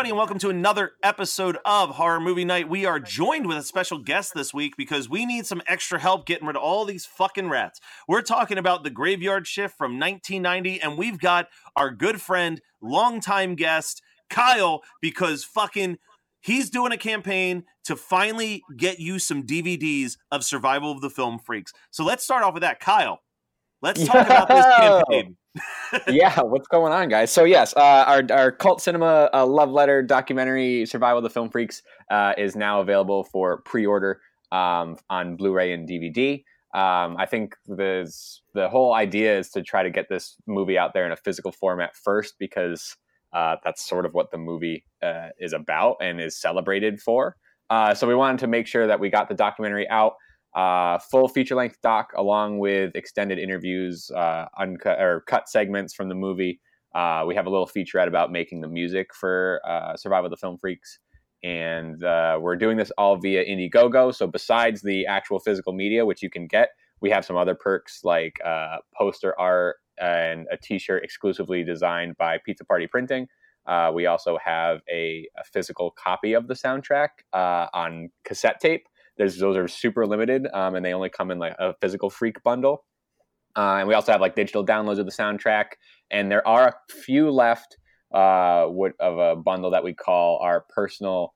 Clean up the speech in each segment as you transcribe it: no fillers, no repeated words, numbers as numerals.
everybody, and welcome to another episode of Horror Movie Night. We are joined with a special guest this week because we need some extra help getting rid of all these fucking rats. We're talking about The Graveyard Shift from 1990, and we've got our good friend, longtime guest, Kyle, because fucking he's doing a campaign to finally get you some DVDs of Survival of the Film Freaks. So let's start off with that. Kyle, let's talk about this campaign. Yeah, what's going on, guys? So yes, our cult cinema love letter documentary Survival of the Film Freaks is now available for pre-order on Blu-ray and DVD. I think the whole idea is to try to get this movie out there in a physical format first, because that's sort of what the movie is about and is celebrated for. So we wanted to make sure that we got the documentary out. Full feature-length doc along with extended interviews, uncut or cut segments from the movie. We have a little featurette about making the music for Survival of the Film Freaks, and we're doing this all via Indiegogo. So besides the actual physical media, which you can get, we have some other perks like poster art and a T-shirt exclusively designed by Pizza Party Printing. We also have a physical copy of the soundtrack on cassette tape. Those are super limited, and they only come in like a physical freak bundle. And we also have like digital downloads of the soundtrack. And there are a few left of a bundle that we call our personal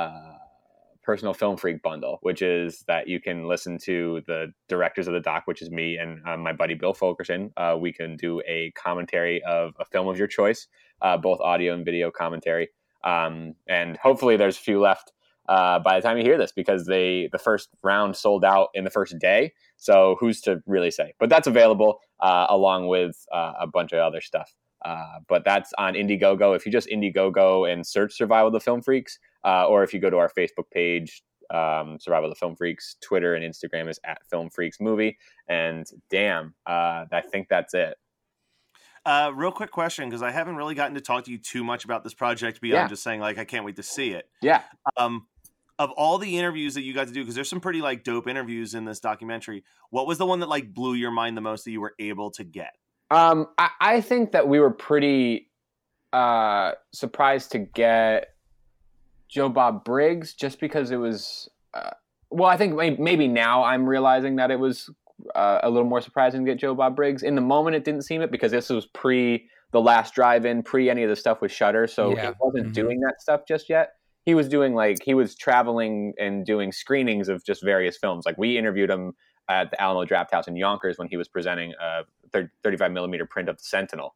film freak bundle, which is that you can listen to the directors of the doc, which is me and my buddy Bill Fulkerson. We can do a commentary of a film of your choice, both audio and video commentary. And hopefully there's a few left by the time you hear this, because the first round sold out in the first day. So who's to really say? But that's available along with a bunch of other stuff. But that's on Indiegogo. If you just Indiegogo and search Survival of the Film Freaks, or if you go to our Facebook page, Survival of the Film Freaks, Twitter and Instagram is @FilmFreaksMovie. And damn, I think that's it. Real quick question, because I haven't really gotten to talk to you too much about this project beyond just saying like I can't wait to see it. Yeah. Of all the interviews that you got to do, because there's some pretty like dope interviews in this documentary, what was the one that like blew your mind the most that you were able to get? I think that we were pretty surprised to get Joe Bob Briggs, just because it was. Well, I think maybe now I'm realizing that it was a little more surprising to get Joe Bob Briggs. In the moment, it didn't seem it, because this was pre The Last Drive-In, pre any of the stuff with Shudder, so he wasn't doing that stuff just yet. He was traveling and doing screenings of just various films. Like we interviewed him at the Alamo Drafthouse in Yonkers when he was presenting a 35 millimeter print of The Sentinel.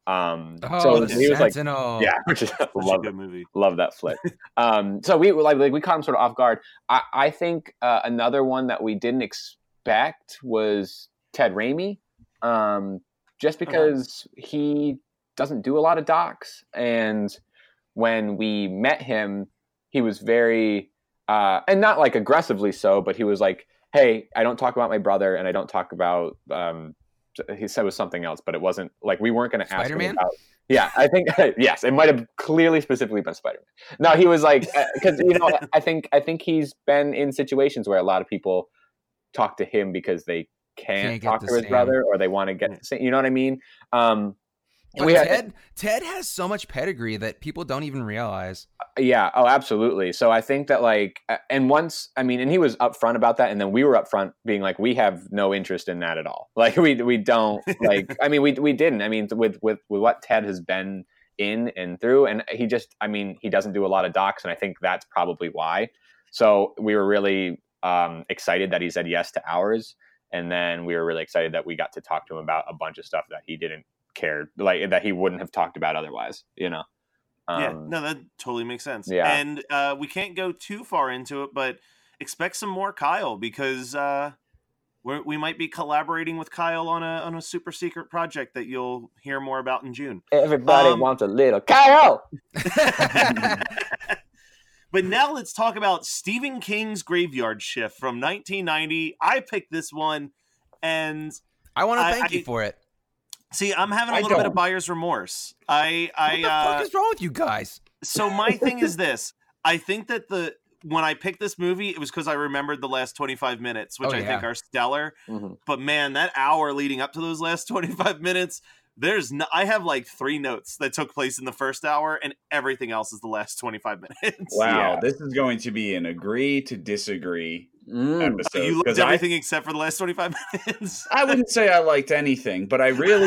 So he was Sentinel. like, yeah, which is a good movie. Love that flick. So we caught him sort of off guard. I think another one that we didn't expect was Ted Raimi, just because he doesn't do a lot of docs, and when we met him, he was very, and not like aggressively so, but he was like, hey, I don't talk about my brother, and I don't talk about, he said it was something else, but it wasn't, like, we weren't going to ask him about, yeah, I think, yes, it might have clearly specifically been Spider-Man. No, he was like, because, I think he's been in situations where a lot of people talk to him because they can't talk to his brother, or they want to get the same, you know what I mean? Ted has so much pedigree that people don't even realize. Yeah. Oh, absolutely. So I think that and he was upfront about that. And then we were upfront being like, we have no interest in that at all. Like we don't like, we didn't, with what Ted has been in and through, and he just, he doesn't do a lot of docs. And I think that's probably why. So we were really excited that he said yes to ours. And then we were really excited that we got to talk to him about a bunch of stuff that he didn't care, like that he wouldn't have talked about otherwise, yeah, no, that totally makes sense. Yeah. And we can't go too far into it, but expect some more Kyle, because we might be collaborating with Kyle on a super secret project that you'll hear more about in June. Everybody wants a little Kyle. But now let's talk about Stephen King's Graveyard Shift from 1990. I picked this one, and I want to thank you for it. See, I'm having a little bit of buyer's remorse. What the fuck is wrong with you guys? So my thing is this. I think that when I picked this movie, it was because I remembered the last 25 minutes, which I think are stellar. Mm-hmm. But man, that hour leading up to those last 25 minutes I have like 3 notes that took place in the first hour, and everything else is the last 25 minutes. Wow, this is going to be an agree to disagree episode. You loved everything except for the last 25 minutes. I wouldn't say I liked anything, but I really,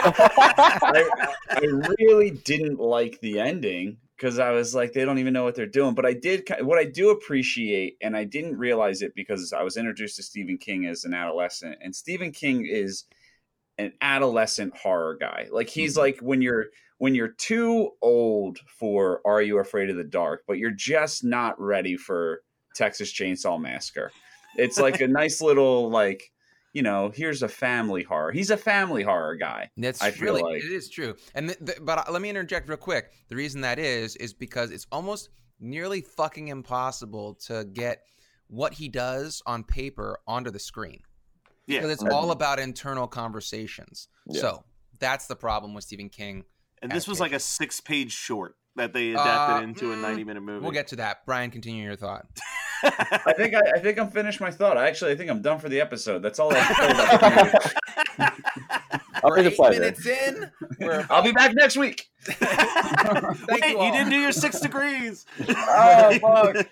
I really didn't like the ending because I was like, they don't even know what they're doing. But what I do appreciate, and I didn't realize it because I was introduced to Stephen King as an adolescent, and Stephen King is an adolescent horror guy. Like he's like when you're too old for Are You Afraid of the Dark, but you're just not ready for Texas Chainsaw Massacre. It's like a nice little like, you know, here's a family horror. He's a family horror guy. That's really, it is true. And but let me interject real quick. The reason that is because it's almost nearly fucking impossible to get what he does on paper onto the screen. Yeah, because it's all about internal conversations. Yeah. So that's the problem with Stephen King. And this was like a 6-page short that they adapted into a 90-minute movie. We'll get to that. Brian, continue your thought. I think I'm finished my thought. I think I'm done for the episode. That's all I have to say about We're 8 minutes in. I'll be back next week. Wait, you didn't do your 6 degrees. Oh, fuck.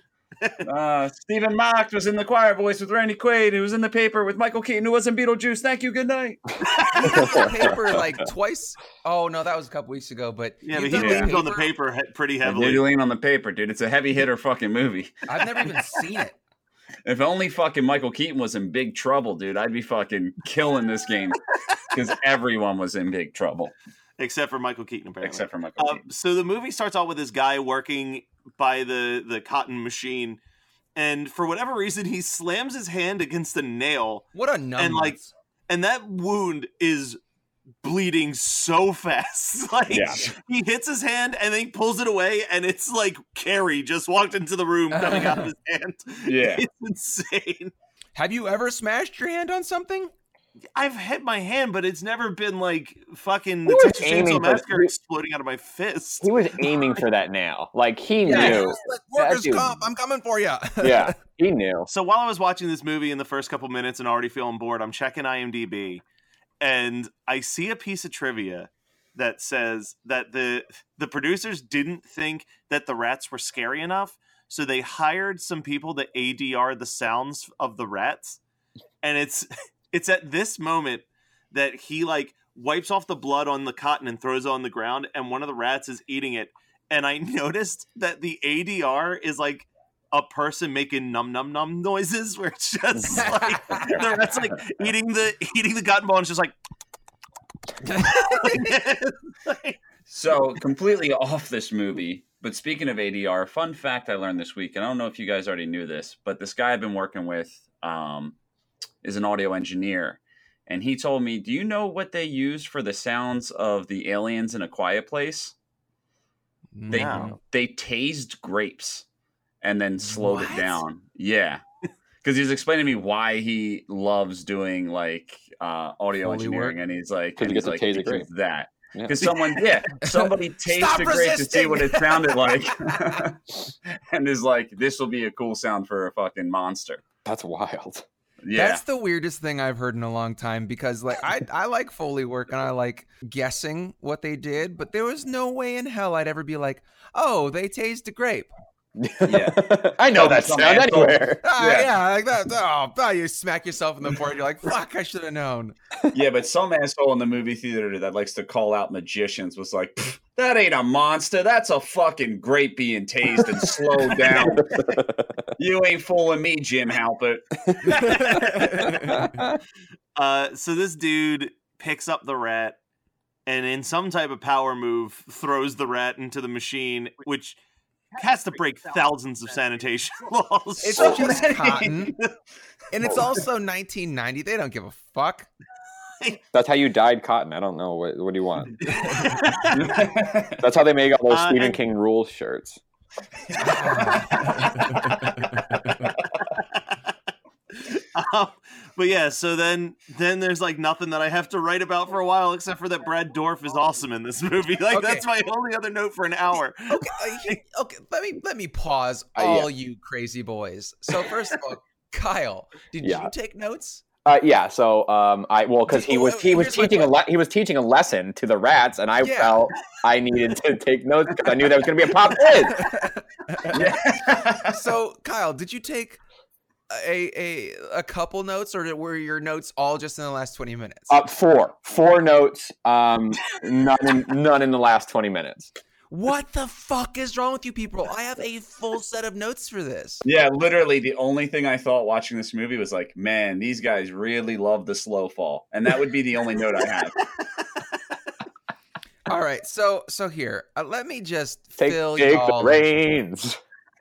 Stephen Mock was in the choir voice with Randy Quaid, who was in the paper with Michael Keaton, who was in Beetlejuice. Thank you. Good night. He did the paper like twice. Oh no, that was a couple weeks ago. But yeah, but he leaned on the paper pretty heavily. He leaned on the paper, dude. It's a heavy hitter fucking movie. I've never even seen it. If only fucking Michael Keaton was in big trouble, dude, I'd be fucking killing this game because everyone was in big trouble. Except for Michael Keaton, apparently. Except for Michael Keaton. So the movie starts out with this guy working by the cotton machine, and for whatever reason, he slams his hand against a nail. What a number! And that wound is bleeding so fast. He hits his hand and then he pulls it away, and it's like Carrie just walked into the room coming out of his hand. Yeah, it's insane. Have you ever smashed your hand on something? I've hit my hand, but it's never been like fucking the Texas Chainsaw Massacre exploding out of my fist. He was aiming for that nail. Like, he knew. Like, workers' comp, I'm coming for you. Yeah, he knew. So while I was watching this movie in the first couple minutes and already feeling bored, I'm checking IMDb, and I see a piece of trivia that says that the producers didn't think that the rats were scary enough, so they hired some people to ADR the sounds of the rats, and it's at this moment that he like wipes off the blood on the cotton and throws it on the ground, and one of the rats is eating it. And I noticed that the ADR is like a person making num num num noises, where it's just like the rat's like eating the cotton ball, and it's just like. So completely off this movie. But speaking of ADR, fun fact I learned this week, and I don't know if you guys already knew this, but this guy I've been working with is an audio engineer, and he told me, do you know what they used for the sounds of the aliens in A Quiet Place? No. They tased grapes and then slowed it down. Yeah, because he's explaining to me why he loves doing like audio engineering, and he's like, because you get to taste the grape. That because somebody tasted the grape to see what it sounded like, and is like, this will be a cool sound for a fucking monster. That's wild. Yeah. That's the weirdest thing I've heard in a long time, because like I like Foley work and I like guessing what they did, but there was no way in hell I'd ever be like, oh, they tased a grape. Yeah, I know that sound anywhere. Like that. Oh, you smack yourself in the forehead. You're like, fuck, I should have known. Yeah, but some asshole in the movie theater that likes to call out magicians was like, that ain't a monster. That's a fucking grape being tased and slowed down. You ain't fooling me, Jim Halpert. So this dude picks up the rat and in some type of power move throws the rat into the machine, which has to break thousands of sanitation laws. It's just cotton. And it's also 1990. They don't give a fuck. That's how you dyed cotton. I don't know. What do you want? That's how they make all those Stephen King rules shirts. But yeah, so then there's like nothing that I have to write about for a while, except for that Brad Dourif is awesome in this movie. Like, that's my only other note for an hour. Okay. Let me pause, all you crazy boys. So first of all, Kyle, did you take notes? Yeah. So because he was teaching a lesson to the rats, and I felt I needed to take notes because I knew that was going to be a pop quiz. So, Kyle, did you take a couple notes, or were your notes all just in the last 20 minutes? Four notes. None in the last 20 minutes. What the fuck is wrong with you people? I have a full set of notes for this. Yeah, literally the only thing I thought watching this movie was like, man, these guys really love the slow fall. And that would be the only note I have. All right, so here, let me just take the reins.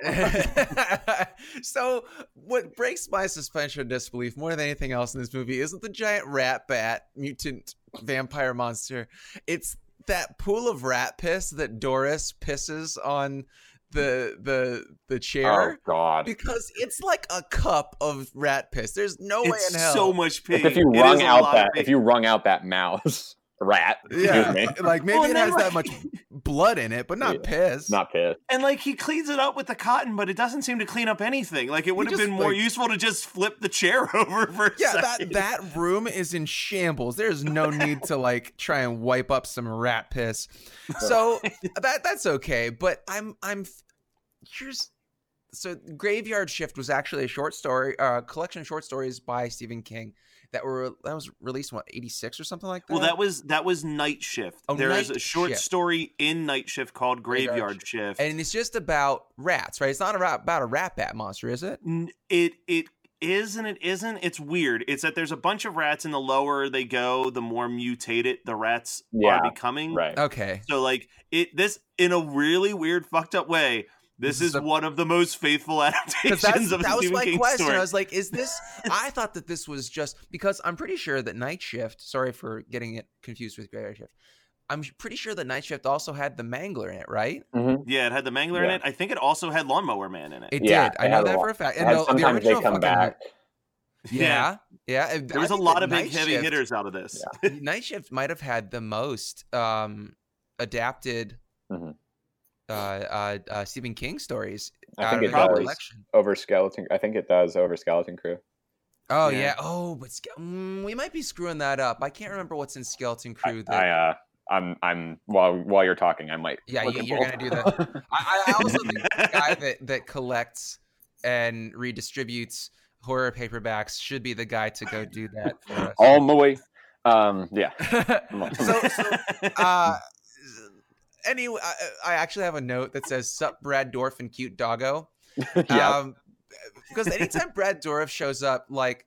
So what breaks my suspension of disbelief more than anything else in this movie isn't the giant rat bat mutant vampire monster. It's that pool of rat piss that Doris pisses on the chair. Oh God! Because it's like a cup of rat piss. There's no way in hell. So much piss. If you wrung out that mouse rat, excuse me. Like maybe it has that much blood in it, but not piss. Not piss. And like he cleans it up with the cotton, but it doesn't seem to clean up anything. Like it would have been more useful to just flip the chair over for a second. that room is in shambles. There's no need to like try and wipe up some rat piss. So that's okay. But so Graveyard Shift was actually a short story, collection of short stories by Stephen King that was released in 86 or something like that. Well, that was Night Shift. There is a short story in Night Shift called Graveyard Shift, and it's just about rats, right? It's not about a rat bat monster, is it? It is and it isn't. It's weird. It's that there's a bunch of rats, and the lower they go, the more mutated the rats are becoming. Right. Okay. So like this in a really weird, fucked up way. This is one of the most faithful adaptations of a Stephen King question. story. I was like, is this... I thought that this was just... Because I'm pretty sure that Night Shift... Sorry for getting it confused with Graveyard Shift. I'm pretty sure that Night Shift also had the Mangler in it, right? Mm-hmm. Yeah, it had the Mangler in it. I think it also had Lawnmower Man in it. It did. I know that for a fact. And sometimes they come back. Yeah. There was a lot of big heavy hitters out of this. Yeah. Night Shift might have had the most adapted... Mm-hmm. Stephen King stories. I think it does over Skeleton. I think it does over Skeleton Crew. Oh yeah. Oh, but we might be screwing that up. I can't remember what's in Skeleton Crew. I'm while you're talking, I might. Yeah, you're gonna do that. I also think the guy that collects and redistributes horror paperbacks should be the guy to go do that for us. All the way. Yeah. Anyway, I actually have a note that says "Sup, Brad Dourif and cute doggo." Because anytime Brad Dourif shows up, like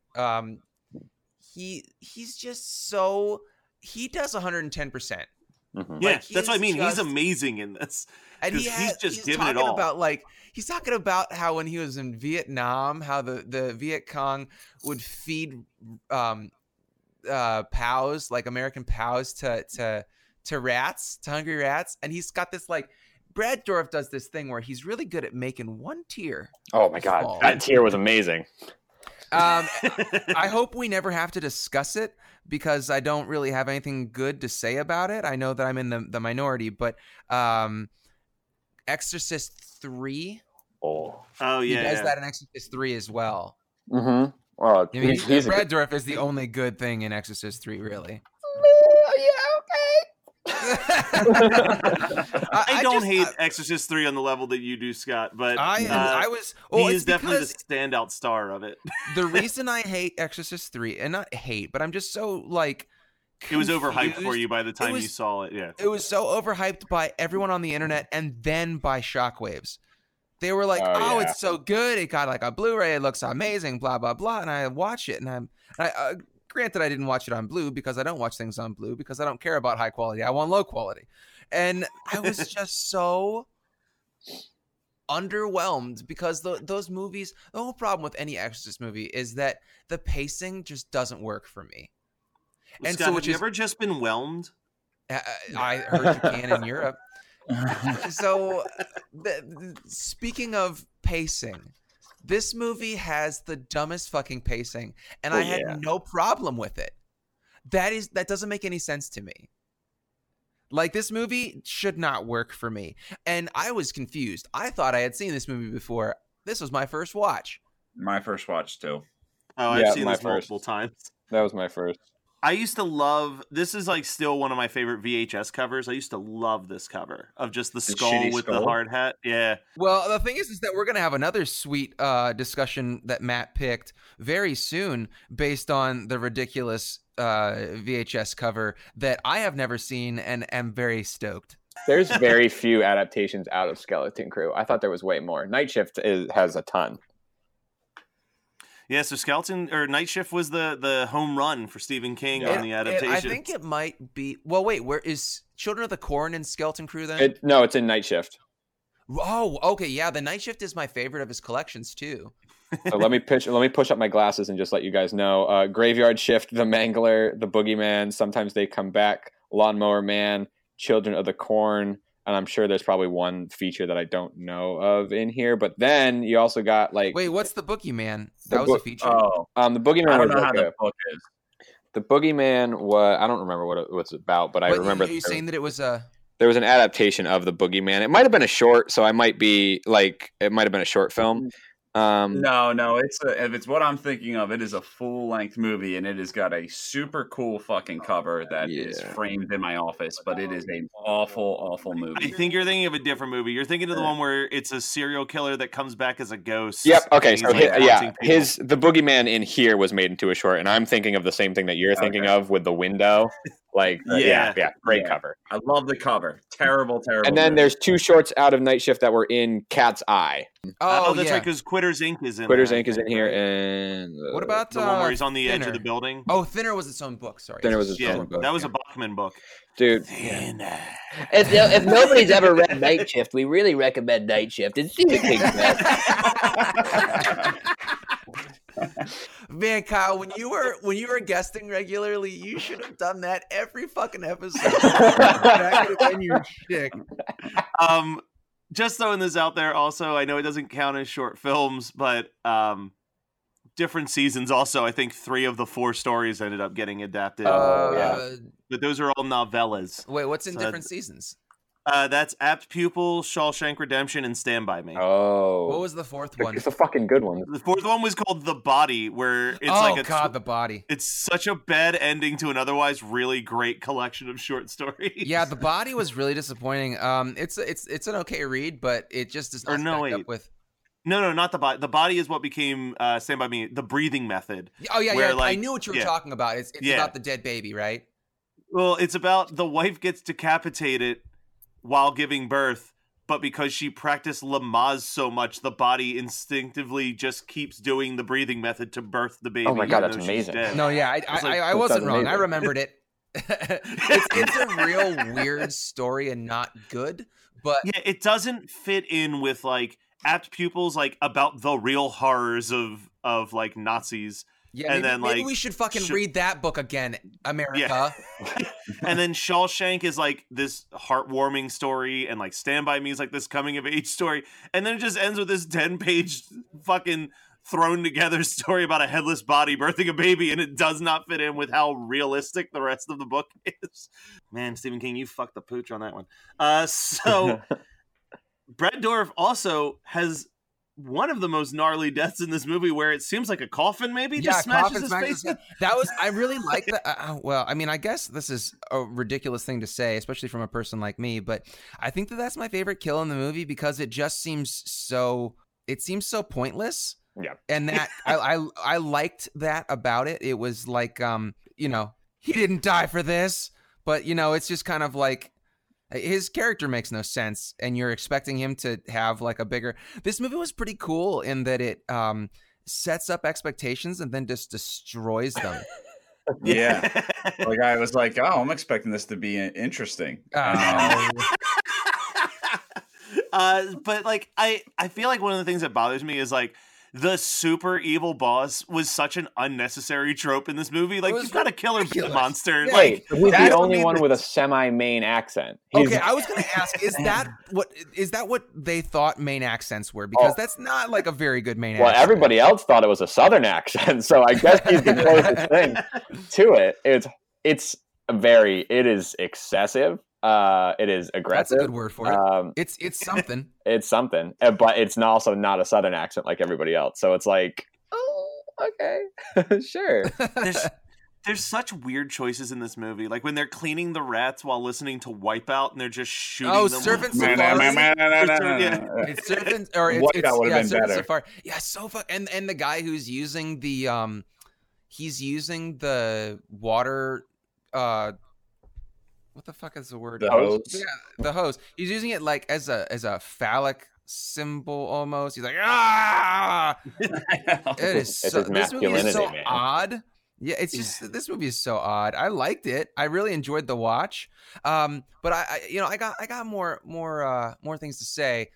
he's just so he does 110%. Mm-hmm. Yeah, that's what I mean. He's amazing in this, and he's just giving it all. He's talking about how when he was in Vietnam, how the Viet Cong would feed POWs, like American POWs, to rats, to hungry rats, and he's got this like Brad Dourif does this thing where he's really good at making one tear. Oh my god, that tear was amazing. I hope we never have to discuss it because I don't really have anything good to say about it. I know that I'm in the minority, but Exorcist 3. Oh yeah, he does that in Exorcist 3 as well. Mm-hmm. Well, Brad Dourif is the only good thing in Exorcist 3, really. I don't hate Exorcist 3 on the level that you do, Scott, but he is definitely the standout star of it. The reason I hate Exorcist 3, and not hate, but I'm just so like confused. It was overhyped for you by the time you saw it. Yeah, it was so overhyped by everyone on the internet and then by Shockwaves. They were like, it's so good. It got like a Blu-ray. It looks amazing, blah, blah, blah. And I watch it and granted, I didn't watch it on Blue because I don't watch things on Blue because I don't care about high quality. I want low quality. And I was just so underwhelmed because those movies, the whole problem with any Exorcist movie is that the pacing just doesn't work for me. And Scott, have you ever just been whelmed? I heard you can in Europe. So speaking of pacing, this movie has the dumbest fucking pacing, and I had no problem with it. That doesn't make any sense to me. Like, this movie should not work for me. And I was confused. I thought I had seen this movie before. This was my first watch. My first watch, too. Oh, I've Yeah, seen my this first. multiple times. That was my first. I used to love, this is like still one of my favorite VHS covers. I used to love this cover of just the skull shitty with the skull? hard hat. Yeah. Well, the thing is that we're going to have another sweet discussion that Matt picked very soon based on the ridiculous VHS cover that I have never seen and am very stoked. There's very few adaptations out of Skeleton Crew. I thought there was way more. Night Shift has a ton. Yeah, so Night Shift was the home run for Stephen King on the adaptation. I think it might be. Well, wait, where is Children of the Corn and Skeleton Crew then? It's in Night Shift. Oh, okay, yeah. The Night Shift is my favorite of his collections too. So let me push up my glasses and just let you guys know. Graveyard Shift, The Mangler, The Boogeyman, Sometimes They Come Back, Lawnmower Man, Children of the Corn, and I'm sure there's probably one feature that I don't know of in here. But then you also got like, wait, what's The Boogeyman? That was a feature. Oh, the Boogeyman. I don't was know like how the book is. The Boogeyman was, I don't remember what it was about, but I remember. Are you saying that it was a? There was an adaptation of The Boogeyman. It might have been a short, so I might be like, it might have been a short film. No, if it's what I'm thinking of, it is a full length movie, and it has got a super cool fucking cover that is framed in my office. But it is an awful I movie. think you're thinking of a different movie. You're thinking of the one where it's a serial killer that comes back as a ghost. Yep. Okay. and So he's, like, haunting people. The Boogeyman in here was made into a short, and I'm thinking of the same thing that you're thinking of with the window. Like, great cover. I love the cover. Terrible. And then movie. there's two shorts out of Night Shift that were in Cat's Eye. Oh, that's right, because Quitter's Ink is in Quitter's there, Ink is in here, and What about the one where he's on the edge Thinner? of the building. Oh, Thinner was its own book. Sorry. Thinner was its Yeah, own book. that was a Bachman book. Dude. Thinner. If nobody's ever read Night Shift, we really recommend Night Shift. It's Stephen King's best. Man, Kyle, when you were guesting regularly, you should have done that every fucking episode. That could have been your shtick. Just throwing this out there. Also, I know it doesn't count as short films, but different seasons. Also, I think 3 of the 4 stories ended up getting adapted. But those are all novellas. Wait, what's in different seasons? That's Apt Pupil, Shawshank Redemption, and Stand By Me. Oh. What was the fourth one? It's a fucking good one. The 4th one was called The Body, where it's The Body. It's such a bad ending to an otherwise really great collection of short stories. Yeah, The Body was really disappointing. It's an okay read, but it just does not stack up with. No, not The Body. The Body is what became Stand By Me, The Breathing Method. Oh yeah, where, I knew what you were talking about. It's about the dead baby, right? Well, it's about the wife gets decapitated while giving birth, but because she practiced Lamaze so much, the body instinctively just keeps doing the breathing method to birth the baby. Oh my God, that's amazing. No, yeah, I wasn't wrong. I remembered it. It's a real weird story and not good, but yeah, it doesn't fit in with like Apt Pupils, like about the real horrors of like Nazis. Yeah, and maybe we should fucking read that book again, America. Yeah. And then Shawshank is like this heartwarming story, and like Stand By Me is like this coming of age story, and then it just ends with this 10-page fucking thrown together story about a headless body birthing a baby, and it does not fit in with how realistic the rest of the book is. Man, Stephen King, you fucked the pooch on that one. So Brad Dourif also has one of the most gnarly deaths in this movie, where it seems like a coffin maybe just smashes his face in. I really like that. Well, I mean, I guess this is a ridiculous thing to say, especially from a person like me, but I think that's my favorite kill in the movie because it just seems so pointless. Yeah. And that I liked that about it. It was like, he didn't die for this, but it's just kind of like, his character makes no sense, and you're expecting him to have like a bigger. This movie was pretty cool in that it sets up expectations and then just destroys them. Yeah, like I was like, oh, I'm expecting this to be interesting. But like, I feel like one of the things that bothers me is like the super evil boss was such an unnecessary trope in this movie. Like, you've got a killer monster. Yeah. Like, he's the only one with a semi-main accent. Okay, I was going to ask, is that what they thought main accents were? Because that's not like a very good main accent. Well, everybody else thought it was a Southern accent, so I guess he's the closest thing to it. It is excessive. It is aggressive. That's a good word for it. It's something. It's something, but it's also not a Southern accent like everybody else. So it's like, okay, sure. There's such weird choices in this movie. Like when they're cleaning the rats while listening to Wipeout, and they're just shooting them. Serpent with- Safari. Yeah. It's Serpent, or it's Wipeout would have been Serpent better. Safari. Yeah, so fuck. And the guy who's using the he's using the water. What the fuck is the word? The hose. Yeah, the hose. He's using it like as a phallic symbol almost. He's like, ah. It is It's so, his this movie is so masculinity, man. odd. Yeah, it's just this movie is so odd. I liked it. I really enjoyed the watch. But I got more things to say.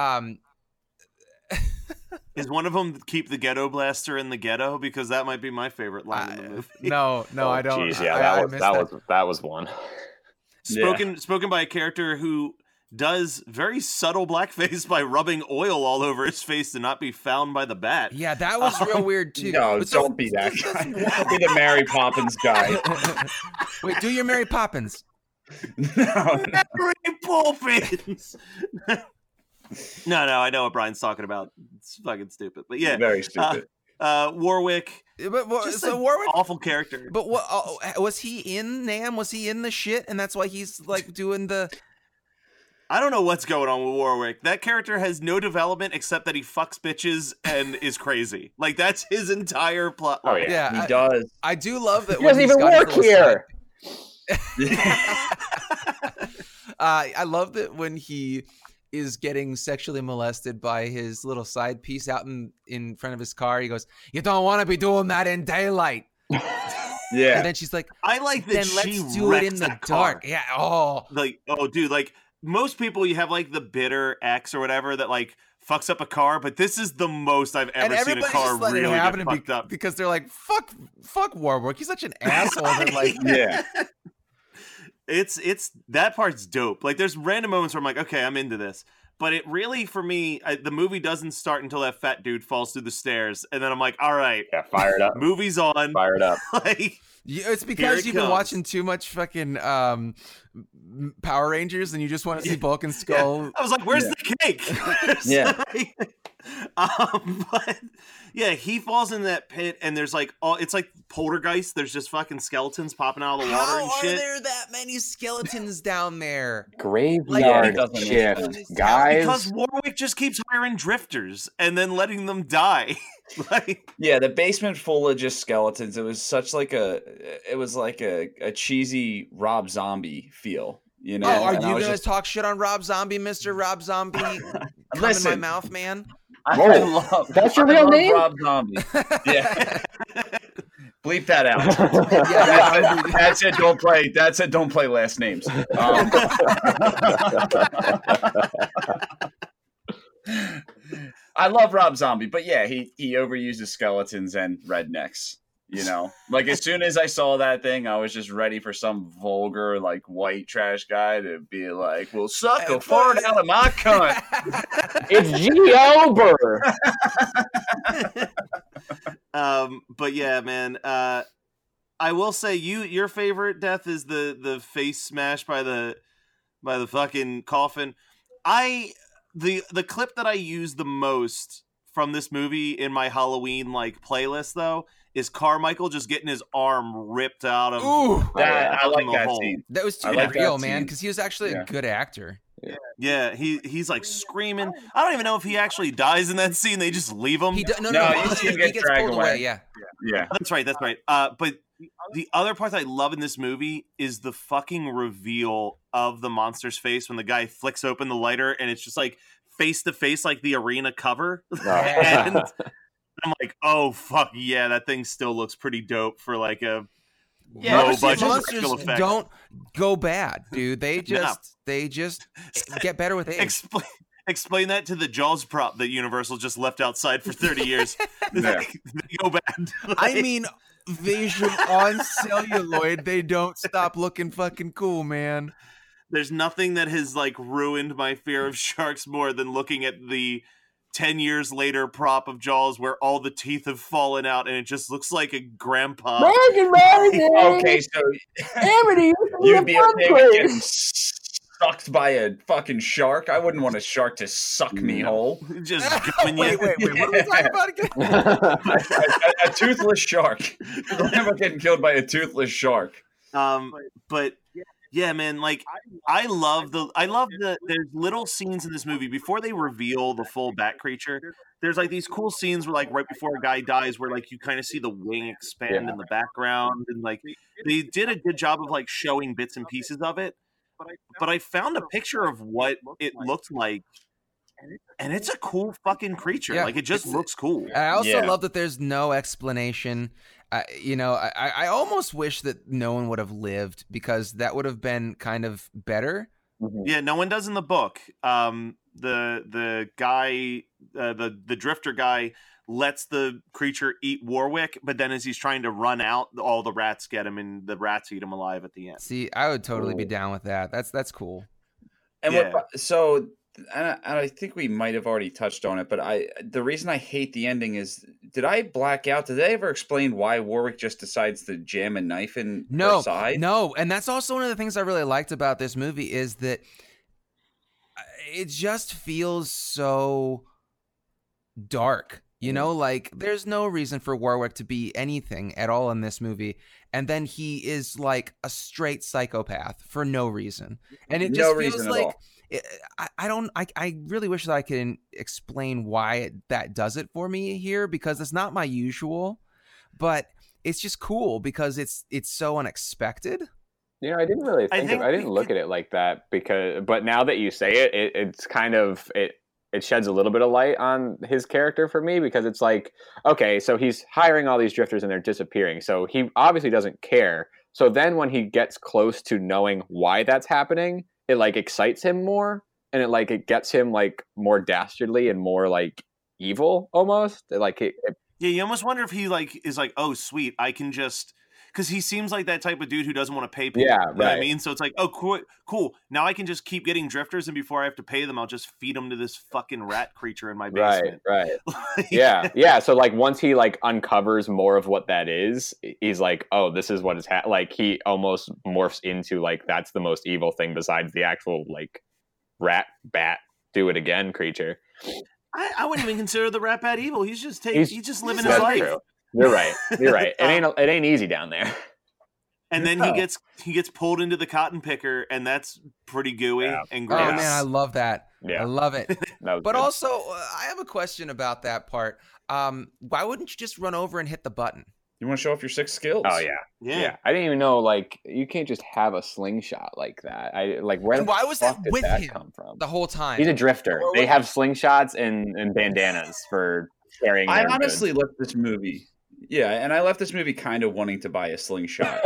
Is one of them keep the ghetto blaster in the ghetto? Because that might be my favorite line in the movie. No, I don't. Geez, yeah, I that was one. Spoken by a character who does very subtle blackface by rubbing oil all over his face to not be found by the bat. Yeah, that was real weird too. No, But so- don't be that guy. Don't be the Mary Poppins guy. Wait, do your Mary Poppins. No. Mary Poppins. No, I know what Brian's talking about. It's fucking stupid. But yeah, Very stupid. Warwick, But just so an Warwick. awful character. But what was he in Nam? Was he in the shit? And that's why he's like doing the. I don't know what's going on with Warwick. That character has no development except that he fucks bitches and is crazy. Like that's his entire plot. Oh yeah. Yeah, He does. I do love that. He when doesn't he's even got his work little here. I love that when he is getting sexually molested by his little side piece out in front of his car. He goes, "You don't want to be doing that in daylight." Yeah. And then she's like, I like that "Then she let's do it wrecks in the that car. dark." Yeah. Oh. Like, oh, dude, like most people, you have like the bitter ex or whatever that like fucks up a car, but this is the most I've And ever seen a everybody's car just letting really it happen get fucked up. because they're like, fuck Warwick. He's such an asshole. They're like, Yeah. It's that part's dope. Like, there's random moments where I'm like, okay, I'm into this. But it really, for me, the movie doesn't start until that fat dude falls through the stairs, and then I'm like, all right, Yeah, fire it up. movie's on. Fire it up. Like, it's Here because it you've been comes. watching too much fucking Power Rangers and you just want to see Bulk and yeah. Skull. I was like, where's the cake? Yeah. But yeah, he falls in that pit, and there's like it's like Poltergeist. There's just fucking skeletons popping out of the water How and are shit. there that many skeletons down there? Graveyard doesn't shift, make sense. guys. Because Warwick just keeps hiring drifters and then letting them die. Like, Yeah, the basement full of just skeletons. It was such like a cheesy Rob Zombie feel, you know. Oh, are And you I was gonna just- talk shit on Rob Zombie, Mr. Rob Zombie? Come in my Listen. mouth, man. I Whoa, love, that's your I real love name? Rob Zombie. Yeah, bleep that out. Yeah, That's it. Don't play. That's it. Don't play last names. I love Rob Zombie, but yeah, he overuses skeletons and rednecks. You know, like as soon as I saw that thing, I was just ready for some vulgar, like white trash guy to be like, "Well, suck a fart out of my cunt." It's G. Ober. But yeah, man. I will say your favorite death is the face smash by the fucking coffin. The clip that I use the most from this movie in my Halloween like playlist though is Carmichael just getting his arm ripped out of. Ooh, I like the that hole. scene. that was too I like that real, man, scene. because he was actually Yeah. a good actor. Yeah, he's like screaming. I don't even know if he actually dies in that scene. They just leave him. No, No, you see him he get gets dragged pulled away. Yeah. Yeah, That's right. But the other part that I love in this movie is the fucking reveal of the monster's face when the guy flicks open the lighter and it's just like face to face, like the arena cover. And I'm like, oh fuck yeah, that thing still looks pretty dope for like a low budget monsters special effect. don't go bad, dude. They just get better with age. Explain that to the Jaws prop that Universal just left outside for 30 years. Yeah. They go bad. I mean, vision on celluloid, they don't stop looking fucking cool, man. There's nothing that has like ruined my fear of sharks more than looking at the 10 years later prop of Jaws where all the teeth have fallen out and it just looks like a grandpa. Okay, so you'd be okay with getting sucked by a fucking shark. I wouldn't want a shark to suck me whole. Just going wait, what are we talking about again? A toothless shark. I'm not getting killed by a toothless shark. But yeah, man, like I love the there's little scenes in this movie before they reveal the full bat creature. There's like these cool scenes where like right before a guy dies where like you kind of see the wing expand in the background, and like they did a good job of like showing bits and pieces of it. But I found a picture of what it looked like, and it's a cool fucking creature. Yeah, like it just looks cool. I also love that there's no explanation. I almost wish that no one would have lived, because that would have been kind of better. Yeah, no one does in the book. The guy, the drifter guy, lets the creature eat Warwick, but then as he's trying to run out, all the rats get him, and the rats eat him alive at the end. See, I would totally be down with that. That's cool. And I think we might have already touched on it, but the reason I hate the ending is, did I black out? Did they ever explain why Warwick just decides to jam a knife in her side? No, and that's also one of the things I really liked about this movie, is that it just feels so dark. You know, like there's no reason for Warwick to be anything at all in this movie, and then he is like a straight psychopath for no reason, and it just feels like I really wish that I could explain why that does it for me here, because it's not my usual, but it's just cool because it's so unexpected. You know, I didn't really I didn't look at it like that, but now that you say it, it's kind of it sheds a little bit of light on his character for me, because it's like, okay, so he's hiring all these drifters and they're disappearing. So he obviously doesn't care. So then when he gets close to knowing why that's happening, it like excites him more, and it gets him like more dastardly and more like evil almost. Yeah, you almost wonder if he like is like, oh sweet, I can just, because he seems like that type of dude who doesn't want to pay people. Yeah, you know what I mean? So it's like, oh, cool. Now I can just keep getting drifters, and before I have to pay them, I'll just feed them to this fucking rat creature in my basement. Right. Yeah. So like once he like uncovers more of what that is, he's like, oh, this is what is like he almost morphs into like that's the most evil thing besides the actual like rat bat do it again creature. I wouldn't even consider the rat bat evil. He's just living his life. True. You're right. It ain't easy down there. And then he gets pulled into the cotton picker, and that's pretty gooey and gross. Oh man, I love that. Yeah. I love it. But good. Also, I have a question about that part. Why wouldn't you just run over and hit the button? You want to show off your 6 skills? Oh yeah. I didn't even know like you can't just have a slingshot like that. Why was that with him come from the whole time? He's a drifter. They have slingshots and bandanas for carrying. I honestly left this movie. Yeah, and I left this movie kind of wanting to buy a slingshot.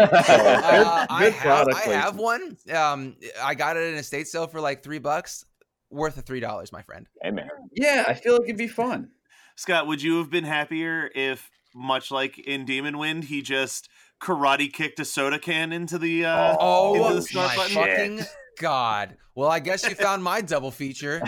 I have one. I got it in a estate sale for like $3, worth of $3, my friend. Hey man. Yeah, I feel like it'd be fun. Scott, would you have been happier if, much like in Demon Wind, he just karate kicked a soda can into the into the start button? Fucking God. Well, I guess you found my double feature.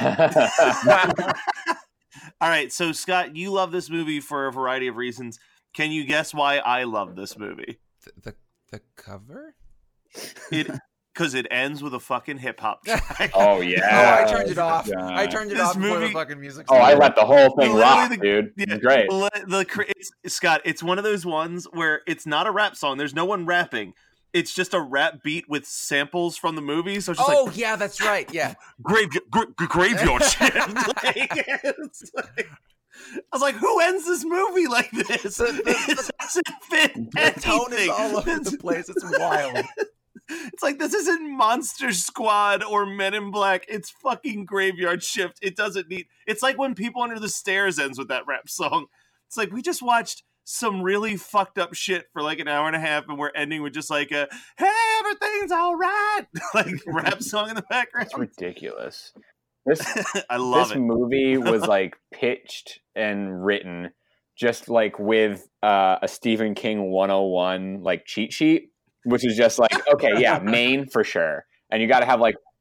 All right, so Scott, you love this movie for a variety of reasons. Can you guess why I love this movie? The cover? Because it ends with a fucking hip hop track. Oh yeah. I turned it off. God. I turned it off before the fucking music started. I let the whole thing rock, dude. Yeah, great. Scott, it's one of those ones where it's not a rap song. There's no one rapping. It's just a rap beat with samples from the movie. So it's just yeah, that's right. Yeah. Graveyard shit. I was like, who ends this movie like this? It doesn't fit the tone is all over the place. It's wild. It's like, this isn't Monster Squad or Men in Black. It's fucking Graveyard Shift. It doesn't need... It's like when People Under the Stairs ends with that rap song. It's like, we just watched some really fucked up shit for like an hour and a half, and we're ending with just like a, hey, everything's all right, like rap song in the background. It's ridiculous. I love this it. movie was like pitched and written just like with a Stephen King 101 like cheat sheet, which is just like, okay, yeah, Maine for sure. And you got to have like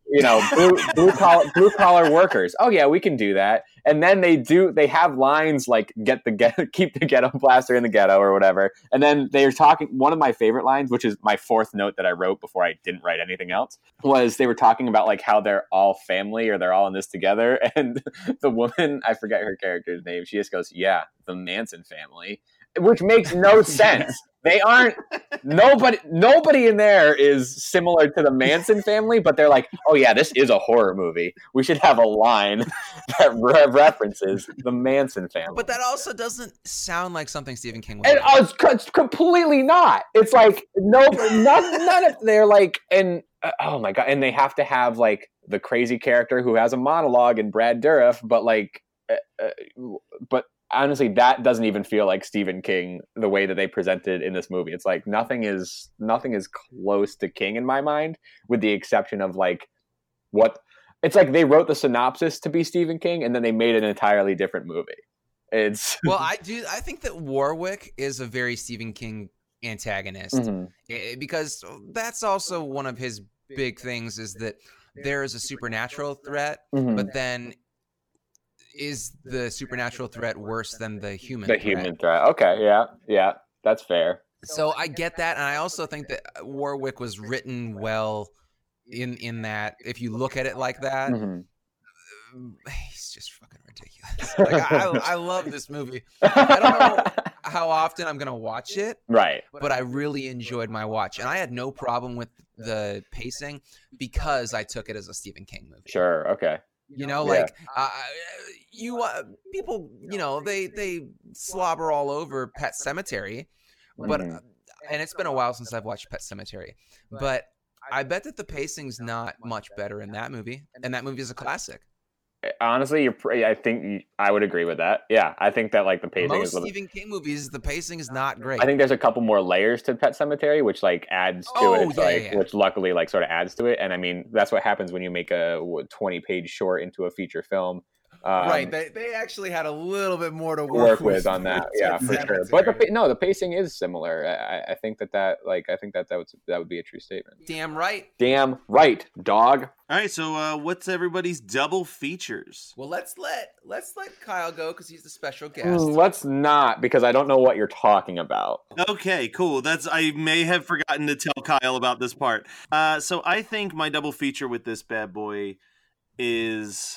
blue collar workers. Oh yeah, we can do that. And then they have lines like keep the ghetto blaster in the ghetto or whatever. And then they're talking, one of my favorite lines, which is my fourth note that I wrote before I didn't write anything else, was they were talking about like how they're all family or they're all in this together. And the woman, I forget her character's name, she just goes, yeah, the Manson family, which makes no sense. They aren't. Nobody in there is similar to the Manson family, but they're like, "Oh yeah, this is a horror movie. We should have a line that references the Manson family." But that also doesn't sound like something Stephen King would And do. it's completely not. It's like none of they're like, and oh my god, and they have to have like the crazy character who has a monologue in Brad Dourif, but like, but. Honestly, that doesn't even feel like Stephen King the way that they presented in this movie. It's like nothing is close to King in my mind, with the exception of like it's like they wrote the synopsis to be Stephen King and then they made an entirely different movie. It's Well, I think that Warwick is a very Stephen King antagonist, because that's also one of his big things, is that there is a supernatural threat, but then is the supernatural threat worse than the human threat? Okay, yeah, that's fair. So I get that, and I also think that Warwick was written well in that, if you look at it like that, he's just fucking ridiculous. Like, I love this movie. I don't know how often I'm gonna watch it, right? But I really enjoyed my watch, and I had no problem with the pacing because I took it as a Stephen King movie. Sure, okay. Like people, they slobber all over Pet Sematary, but and it's been a while since I've watched Pet Sematary, but I bet that the pacing's not much better in that movie, and that movie is a classic. Honestly, I think I would agree with that. Yeah, I think that like the pacing is Stephen King movies, the pacing is not great. I think there's a couple more layers to Pet Sematary, which like adds to it. Which luckily like sort of adds to it. And I mean, that's what happens when you make a 20-page short into a feature film. Right, they actually had a little bit more to work with on that. Yeah, for sure. But the pacing is similar. I think that would be a true statement. Damn right, dog. All right, so what's everybody's double features? Well, let's let Kyle go because he's the special guest. Let's not, because I don't know what you're talking about. Okay, cool. I may have forgotten to tell Kyle about this part. So I think my double feature with this bad boy is.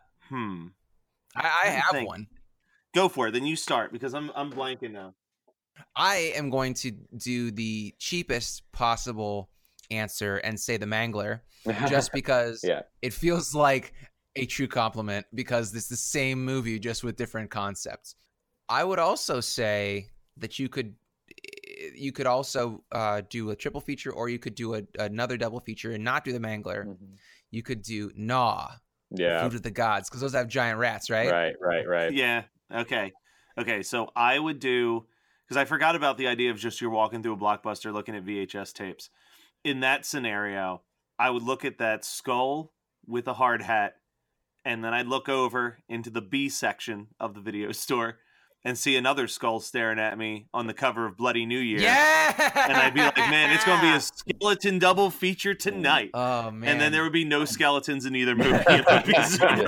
I have one. Go for it. Then you start, because I'm blanking now. I am going to do the cheapest possible answer and say The Mangler, just because it feels like a true compliment, because it's the same movie just with different concepts. I would also say that you could also do a triple feature, or you could do another double feature and not do The Mangler. You could do Gnaw. Yeah, Food of the Gods, because those have giant rats, right? Right. Yeah. Okay. So I would do, because I forgot about the idea of just you're walking through a Blockbuster looking at VHS tapes. In that scenario, I would look at that skull with a hard hat, and then I'd look over into the B section of the video store and see another skull staring at me on the cover of Bloody New Year. Yeah! And I'd be like, man, it's going to be a skeleton double feature tonight. Oh, man. And then there would be no skeletons in either movie. It would be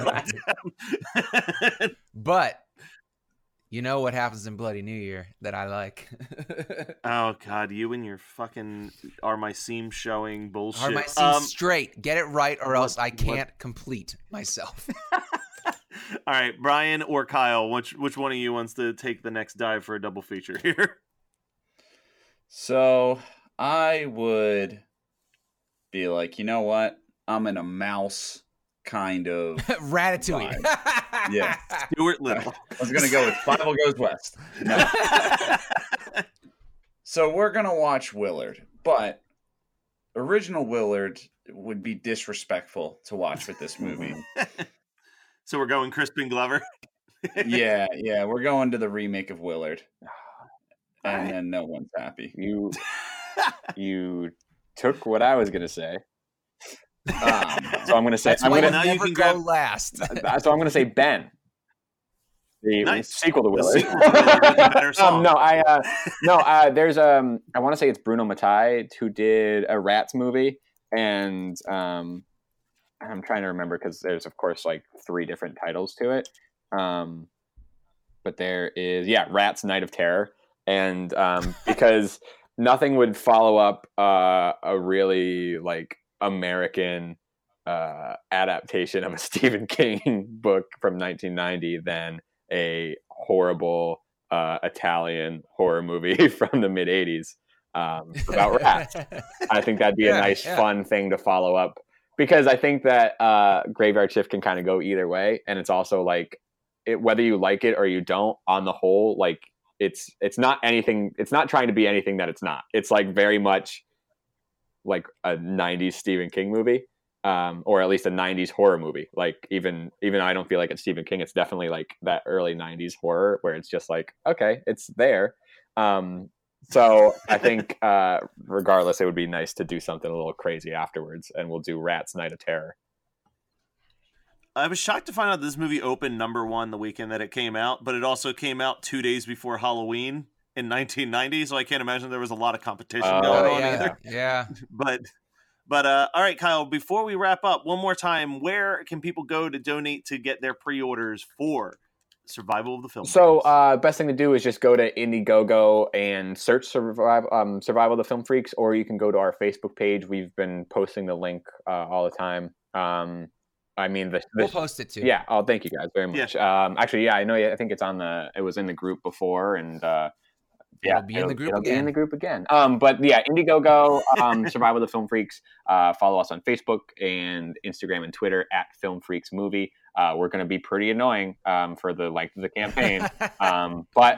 so But you know what happens in Bloody New Year that I like? Oh, God, you and your fucking Are My Seams Showing bullshit. Are My Seams straight. Get it right, or else I can't complete myself. All right, Brian or Kyle, which one of you wants to take the next dive for a double feature here? So I would be like, you know what? I'm in a mouse kind of Ratatouille. Yeah. Stuart Little. I was going to go with Five Goes West. No. So we're going to watch Willard, but original Willard would be disrespectful to watch with this movie. So we're going Crispin Glover? Yeah, we're going to the remake of Willard. And then no one's happy. You took what I was going to say. So I'm going to say... That's why you never go last. So I'm going to say Ben. The sequel to Willard. There's I want to say it's Bruno Mattei who did a Rats movie, and I'm trying to remember because there's of course like 3 different titles to it. But there is Rats Night of Terror, and because nothing would follow up a really like American adaptation of a Stephen King book from 1990 than a horrible Italian horror movie from the mid 80s about rats. I think that'd be a nice fun thing to follow up, because I think that Graveyard Shift can kind of go either way, and it's also like whether you like it or you don't, on the whole, like it's not anything. It's not trying to be anything that it's not. It's like very much like a 90s Stephen King movie, or at least a 90s horror movie. Like even I don't feel like it's Stephen King. It's definitely like that early 90s horror where it's just like, okay, it's there. So I think regardless, it would be nice to do something a little crazy afterwards, and we'll do Rats Night of Terror. I was shocked to find out this movie opened #1 the weekend that it came out, but it also came out 2 days before Halloween in 1990, so I can't imagine there was a lot of competition going on either. Yeah. But all right, Kyle, before we wrap up, one more time, where can people go to donate to get their pre-orders for Survival of the Film? So best thing to do is just go to Indiegogo and search Survival of the Film Freaks, or you can go to our Facebook page. We've been posting the link all the time. We'll post it too. Yeah. Oh, thank you guys very much. Yeah. Actually, I know. I think it was in the group before, and it'll be in the group again. But yeah, Indiegogo, Survival of the Film Freaks. Follow us on Facebook and Instagram and Twitter at Film Freaks Movie. We're going to be pretty annoying for the length of the campaign, but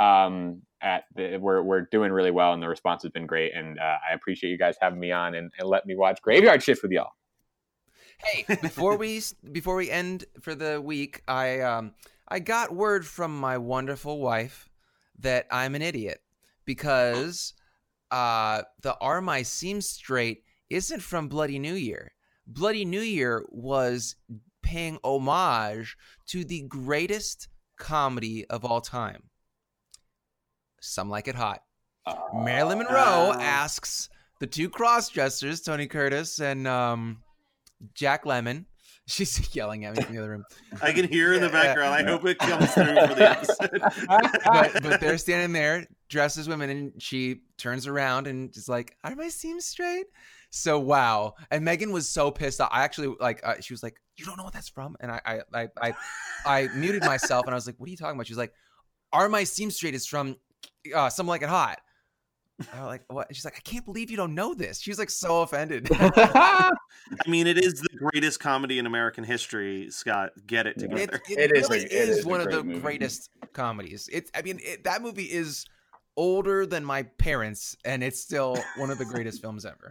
we're doing really well, and the response has been great. And I appreciate you guys having me on and let me watch Graveyard Shift with y'all. Hey, before we end for the week, I got word from my wonderful wife that I'm an idiot, because the Are My Seams Straight isn't from Bloody New Year. Bloody New Year was paying homage to the greatest comedy of all time, Some Like It Hot. Marilyn Monroe asks the 2 cross-dressers, Tony Curtis and Jack Lemmon. She's yelling at me from the other room. I can hear in the background. I hope it comes through for the episode. but they're standing there dressed as women, and she turns around and is like, "Are my seams straight?" So wow. And Megan was so pissed off. I actually she was like, "You don't know what that's from?" And I muted myself, and I was like, "What are you talking about?" She was like, "Are my seams straight is from Some Like It Hot." I was like, what? She's like, "I can't believe you don't know this." She was like so offended. I mean, it is the greatest comedy in American history, Scott. Get it together. It really is one of the greatest comedies. That movie is older than my parents, and it's still one of the greatest films ever.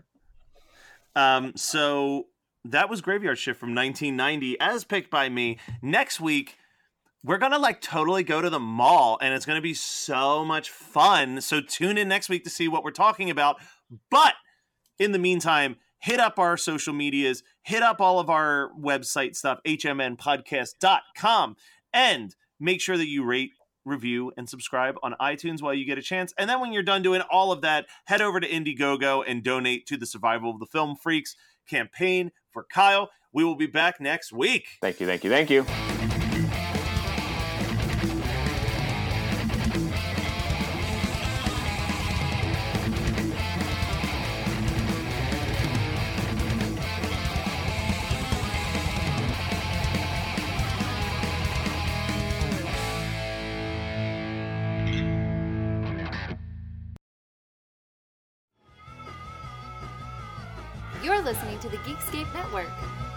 So that was Graveyard Shift from 1990, as picked by me. Next week, we're going to totally go to the mall, and it's going to be so much fun. So tune in next week to see what we're talking about. But in the meantime, hit up our social medias, hit up all of our website stuff, hmnpodcast.com, and make sure that you rate, review, and subscribe on iTunes while you get a chance. And then when you're done doing all of that, head over to Indiegogo and donate to the Survival of the Film Freaks campaign for Kyle. We will be back next week. Thank you. You're listening to the Geekscape Network.